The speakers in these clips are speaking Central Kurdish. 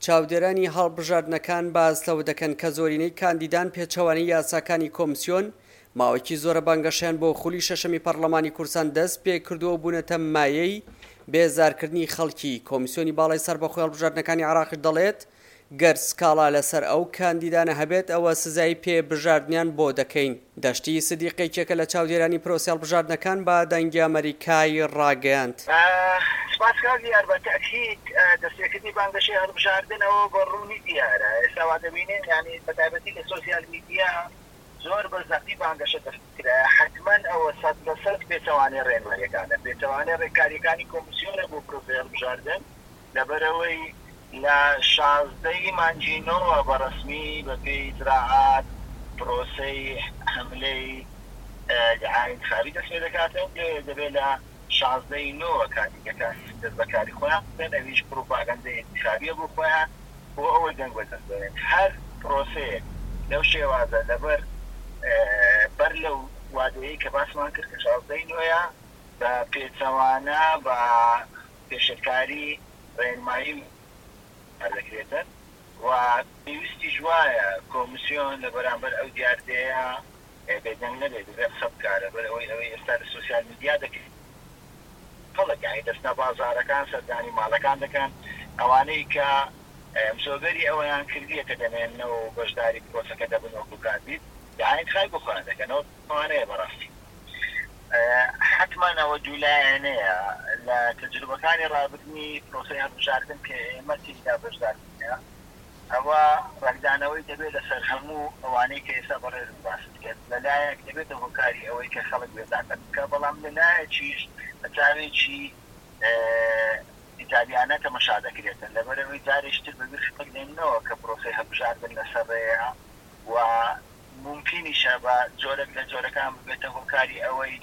چاودێرانی هەڵبژاردنەکان باز لەوە دەکەن کە زۆرینەی کاندیدان پێچەوانەی یاساکانی کۆمیسیۆن ماوەیەکی زۆرە بانگەشیان بۆ خولی شەشەمی پەرلەمانی کوردستان دەست پێ کردووە بوونەتە مایەی بێزارکردنی خەڵکی. کۆمیسیۆنی باڵای سەربەخۆی هەڵبژاردنەکانی عێراقی دەڵێت گەر سکاڵا لەسەر ئەو کاندیدانە هەبێت ئەوە سزای پێبژاردنیان بۆ دەکەین. دەشتی سدیقێکێکە لە چاودێرانی پرۆسی هەڵبژاردنەکان بە دەنگی ئەمریکای ڕاگەیاند. سپاسکار دیار بە تەکید دەستپێکردنی بانگەشەی هەڵبژاردنەوە بە ڕوونی دیارە. ئێستا وا دەبینین یعنی بەتایبەتی لە سۆسیال میدیا زۆر بەزەقی بانگەشە دەستکرا. حتمما ئەوە 100% پێچەوانەی ڕێنماییەکانە، پێچەوانەی ڕێکاریەکانی کۆمیسیۆنە بۆ پرۆسی هەڵبژاردن لەبەرەوەی لە 16 مانگینەوە بەڕەسمی بەپێی ئیجراعات پرۆسەی حملەی انتخابی دەست پێ دەکاتەوە دەبێت لە 16 نۆوە کاندیدەکان دەست بەکاری خۆیان بکەن، ئەویش پرۆپاگەندەی انتخابیە بۆ خۆیان بۆ ئەوەی دەنگ بەدەست بێنن. هەر پرۆسەیەک لەو شێوازە لەبەر بەر لەو وادەیەی کە باسمان کرد کە 16 نۆیە بە پێچەوانە بە پێشەکاری ڕێنمایی دەکرێتن و پێویستی جوایە کۆمیسیۆن لە بەرامبەر ئەو دیاردەیە بێدەنگ نەبێت بێت سەبکارە بەر ئەوەی ئێستا لە سۆسیال میدیا دەکرێت خەڵک یانی دەستنە بازارەکان سەردانی ماڵەکان دەکەن ئەوانەی کە مسۆگەری ئەوەیان کردیە کە دەمێننەوە و بەشداری پرۆسەکە دەبن وەکو کاندید داعین خای بۆ خۆیان دەکەنەوە ئەوانەیە بەڕاستی حتمما ئەوە دوولایەنەیە لە تەجروبەکانی ڕابردنی پرۆسەی هەڵبژاردن کە ئێمە تێیدا بەشدارکردنە ئەوە ڕەنگدانەوەی دەبێت لەسەر هەموو ئەوانەی کە ئێستا بەڕێز باست کرد لەلایەک دەبێتە هۆکاری ئەوەی کە خەڵک بێزارکەن کە بەڵام لەلایەکیش بە چاوێکی ئیتالیانە تەمەشا دەکرێتن لەبەرەوەی جارێشتر بەبیر خەڵک دێننەوە کە پرۆسەی هەڵبژاردن لەسەرڕێیە و ممکنیشە بە جۆرێک لە جۆرەکان ببێتە هۆکاری ئەوەی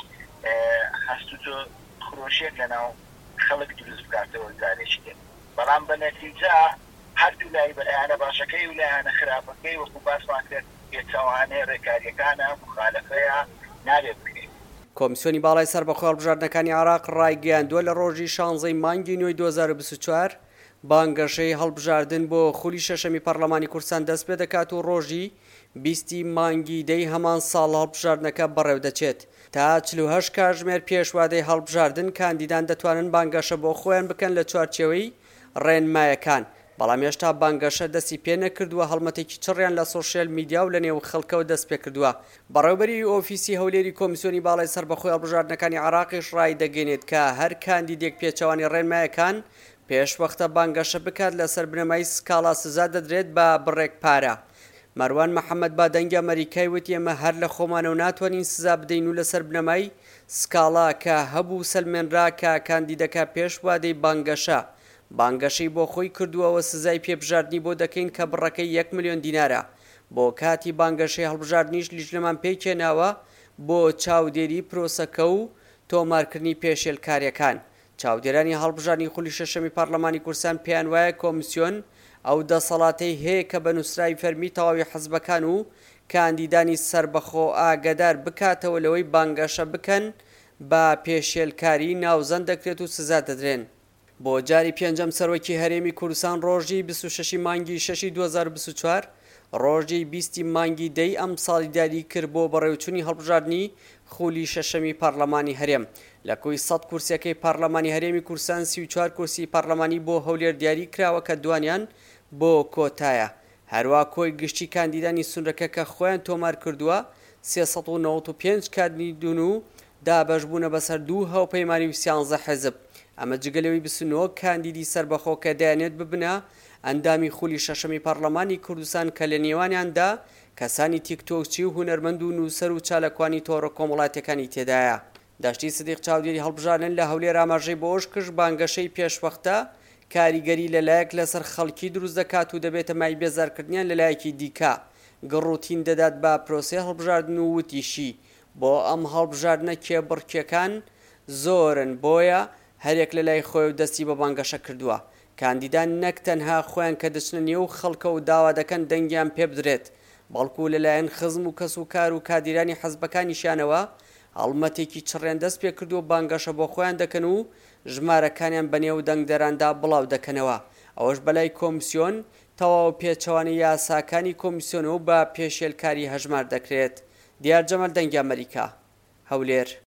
هەستوتۆ خرۆشیێک لەناو خەڵک دروست بکاتەوە جارێکی دێن بەڵام بە نەتیجە هەردوو لای بەلایەنە باشەکەی و لایەنە خراپەکەی وەکو باسمان کرد پێچەوانەی ڕێکاریەکانە مخالەفەیە نابێت بکرێت. کۆمیسیۆنی باڵای سەربەخۆی هەڵبژاردنەکانی عێراق ڕایگەیاندووە لە ڕۆژی 16 مانگی نوێی 2024 بانگەشەی هەڵبژاردن بۆ خولی شەشەمی پەرلەمانی کوردستان دەست پێ دەکات و ڕۆژی 20 مانگی دەی هەمان ساڵ هەڵبژاردنەکە بەڕێو دەچێت. تا 48 کاتژمێر پێشوادەی هەڵبژاردن کاندیدان دەتوانن بانگەشە بۆ خۆیان بکەن لە چوارچێوەی ڕێنمایەکان. بەڵام هێشتا بانگەشە دەستی پێ نەکردووە هەڵمەتێکی چڕیان لە سۆشیال میدیا و لە نێو خەڵکەوە دەست پێ کردووە. بەڕێوەبەری ئۆفیسی هەولێری کۆمیسیۆنی باڵای سەربەخۆی هەڵبژاردنەکانی عێراقیش ڕای دەگەێنێت کە هەر کاندیدێک پێچەوانی ڕێنمایەکان پێشوەختە بانگەشە بکات لەسەر بنەمای سکاڵا سزا دەدرێت بە بڕێک پارە. مەروان محەممەد با دەنگی ئەمریکای وتی ئێمە هەر لە خۆمانە و ناتوانین سزا بدەین و لەسەر بنەمای سکاڵا کە هەبوو سەلمێنرا کە کاندیدەکە پێشوادەی بانگەشەی بۆ خۆی کردووەوە سزای پێبژاردننی بۆ دەکەین کە بڕەکەی 1 ملیۆن دینارە. بۆ کاتی بانگەشەی هەڵبژاردنیش لیژنەمان پێکێناوە بۆ چاودێری پرۆسەکە و تۆمارکردنی پێشێلکاریەکان. چاودێرانی هەڵبژاردننی خولی شەشەمی پەرلەمانی کوردستان پێیان وایە کۆمیسیۆن ئەو دەسەڵاتەی هەیە کە بە نووسراوی فەرمی تەواوی حەزبەکان و کاندیدانی سەربەخۆ ئاگادار بکاتەوە لەوەی بانگەشە بکەن بە پێشێلکاری ناوزەند دەکرێت و سزا دەدرێن. بۆ جاری پێنجەم سەرۆکی هەرێمی کوردستان ڕۆژی 26 مانگی 6 2024 ڕۆژی 20 مانگی دەی ئەم ساڵی دیاری کرد بۆ بەڕێوچوونی هەڵبژاردننی خولی شەشەمی پەرلەمانی هەرێم. لە کۆی 100 کورسیەکەی پەرلەمانی هەرێمی کوردستان 34 کورسی پەرلەمانی بۆ هەولێر دیاری کراوە کە دوانیان بۆ کۆتایە. هەروە کۆی گشتی کاندیدانی سونرەکە کە خۆیان تۆمار کردووە 395 کاندیدون و دابەشبوونە بەسەر دوو هاوپەیمانی و 13 حزب. ئەمە جگەلەوەی 29 کاندیدی سەربەخۆ کە دەیانێت ببنە ئەندامی خولی شەشەمی پەرلەمانی کوردستان کە لە نێوانیاندا کەسانی تیکتۆکچی و هونەرمەند و نووسەر و چالەکوانی تۆڕە کۆمەڵاتەکانی تێدایە. داشتی سدیق چاودێری هەڵبژاردن لە هەولێر ئاماژەی بۆ ئەوش کرد بانگەشەی پێشوەختە کاریگەری لەلایەک لەسەر خەڵکی دروست دەکات و دەبێتە مای بێزارکردنیان لەلایەکی دیکە گڕوتین دەدات بە پرۆسەی هەڵبژاردن و وتیشی بۆ ئەم هەڵبژاردنە کێبڕکیەکان زۆرن بۆیە هەرێک لە لای خۆی و دەستی بە بانگەشە کردووە. کاندیدان نەک تەنها خۆیان کە دەچنە نێو خەڵکە و داوا دەکەن دەنگیان پێ بدرێت بەڵکو لەلایەن خزم و کەس و کار و کادیرانی حەزبەکانیشانەوە هەڵمەتێکی چڕێن دەست پێ کردو و بانگەشە بۆ خۆیان دەکەن و ژمارەکانیان بەنێو دەنگدەراندا بڵاو دەکەنەوە. ئەوەش بەلای کۆمیسیۆن تەواو پێچەوانی یاساکانی کۆمیسیۆن و بە پێشێلکاری هەژمار دەکرێت. دیار جەمەل دەنگی ئەمریکا، هەولێر.